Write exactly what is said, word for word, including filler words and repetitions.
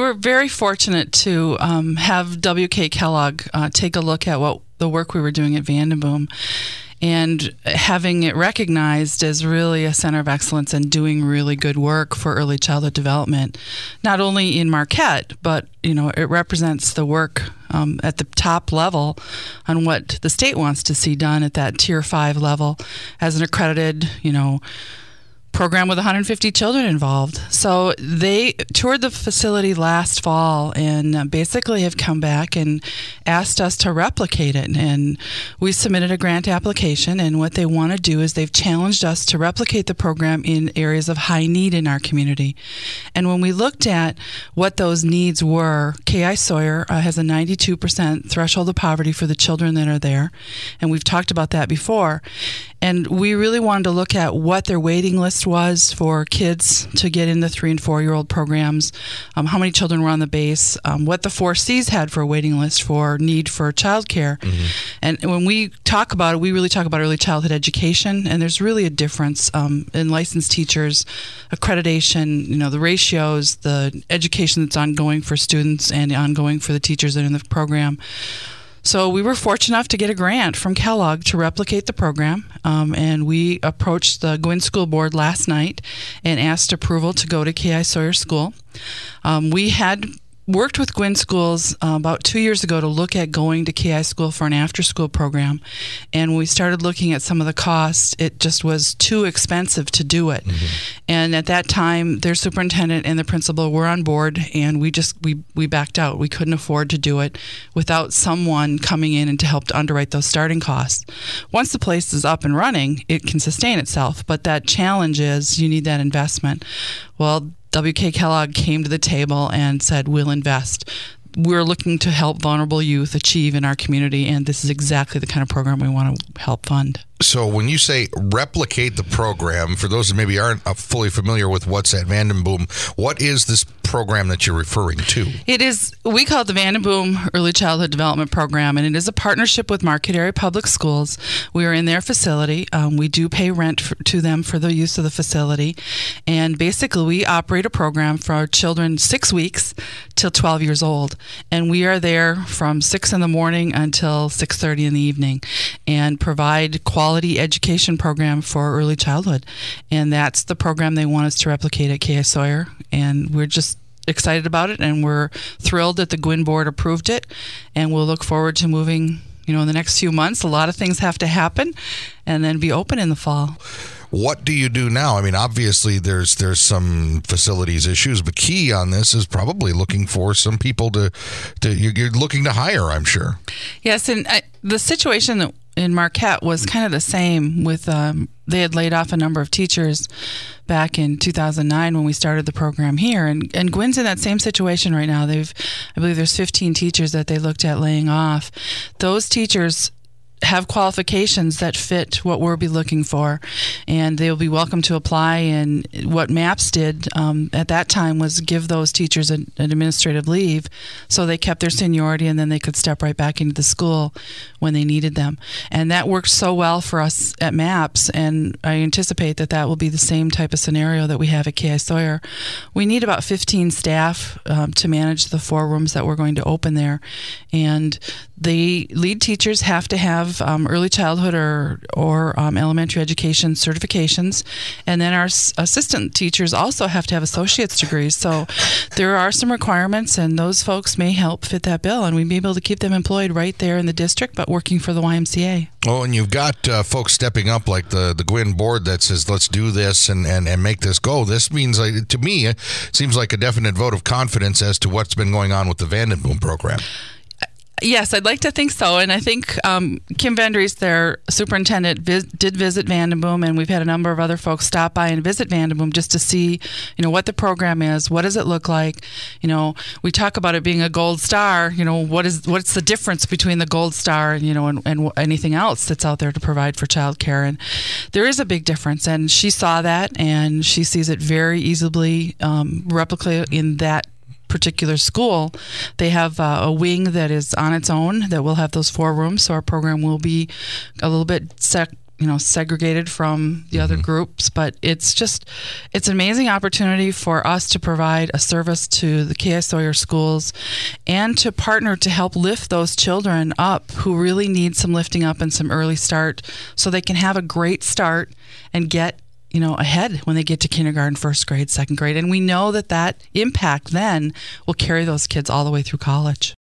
were very fortunate to um, have W K Kellogg uh, take a look at what the work we were doing at Vandenboom, and having it recognized as really a center of excellence and doing really good work for early childhood development, not only in Marquette, but you know it represents the work um, at the top level on what the state wants to see done at that tier five level as an accredited, you know, program with one hundred fifty children involved. So they toured the facility last fall and basically have come back and asked us to replicate it. And we submitted a grant application, and what they want to do is they've challenged us to replicate the program in areas of high need in our community. And when we looked at what those needs were, K I Sawyer uh, has a ninety-two percent threshold of poverty for the children that are there, and we've talked about that before. And we really wanted to look at what their waiting list was for kids to get in the three and four year old programs, um, how many children were on the base, um, what the four C's had for a waiting list for need for childcare. Mm-hmm. And when we talk about it, we really talk about early childhood education, and there's really a difference um, in licensed teachers, accreditation, you know, the ratios, the education that's ongoing for students and ongoing for the teachers that are in the program. So we were fortunate enough to get a grant from Kellogg to replicate the program, um, and we approached the Gwinn School Board last night and asked approval to go to K I Sawyer School. Um, we had worked with Gwinn Schools uh, about two years ago to look at going to K I School for an after-school program, and when we started looking at some of the costs, it just was too expensive to do it. Mm-hmm. And at that time, their superintendent and the principal were on board, and we just we we backed out. We couldn't afford to do it without someone coming in and to help to underwrite those starting costs. Once the place is up and running, it can sustain itself, but that challenge is you need that investment. Well, W K Kellogg came to the table and said, we'll invest. We're looking to help vulnerable youth achieve in our community, and this is exactly the kind of program we want to help fund. So when you say replicate the program, for those that maybe aren't fully familiar with what's at Vandenboom, what is this program that you're referring to? It is, we call it the Vandenboom Early Childhood Development Program, and it is a partnership with Marquette Area Public Schools. We are in their facility. Um, we do pay rent for, to them for the use of the facility, and basically we operate a program for our children six weeks till twelve years old, and we are there from six in the morning until six thirty in the evening and provide quality education program for early childhood. And that's the program they want us to replicate at K I Sawyer, and we're just excited about it, and we're thrilled that the Gwinn board approved it, and we'll look forward to moving, you know, in the next few months. A lot of things have to happen and then be open in the fall. What do you do now? I mean, obviously there's there's some facilities issues, but key on this is probably looking for some people to, to you're looking to hire, I'm sure. Yes, and I, the situation in Marquette was kind of the same with, um, they had laid off a number of teachers back in two thousand nine when we started the program here. And, and Gwynn's in that same situation right now. They've, I believe there's fifteen teachers that they looked at laying off. Those teachers have qualifications that fit what we'll be looking for, and they'll be welcome to apply. And what MAPS did um, at that time was give those teachers an, an administrative leave, so they kept their seniority, and then they could step right back into the school when they needed them. And that worked so well for us at MAPS, and I anticipate that that will be the same type of scenario that we have at K I Sawyer. We need about fifteen staff um, to manage the four rooms that we're going to open there, and the lead teachers have to have Um, early childhood or or um, elementary education certifications, and then our s- assistant teachers also have to have associate's degrees. So there are some requirements, and those folks may help fit that bill, and we'd be able to keep them employed right there in the district, but working for the Y M C A. Oh, and you've got uh, folks stepping up like the, the Gwinn board that says, let's do this and, and, and make this go. This means, like, to me, it seems like a definite vote of confidence as to what's been going on with the Vandenboom program. Yes, I'd like to think so, and I think um, Kim Vendries, their superintendent, vis- did visit Vandenboom, and we've had a number of other folks stop by and visit Vandenboom just to see, you know, what the program is, what does it look like. You know, we talk about it being a gold star. You know, what is what's the difference between the gold star and you know and, and anything else that's out there to provide for childcare? And there is a big difference, and she saw that, and she sees it very easily um, replicated in that particular school. They have uh, a wing that is on its own that will have those four rooms, so our program will be a little bit sec- you know, segregated from the mm-hmm. other groups, but it's just, it's an amazing opportunity for us to provide a service to the K I Sawyer schools and to partner to help lift those children up who really need some lifting up and some early start so they can have a great start and get, you know, ahead when they get to kindergarten, first grade, second grade. And we know that that impact then will carry those kids all the way through college.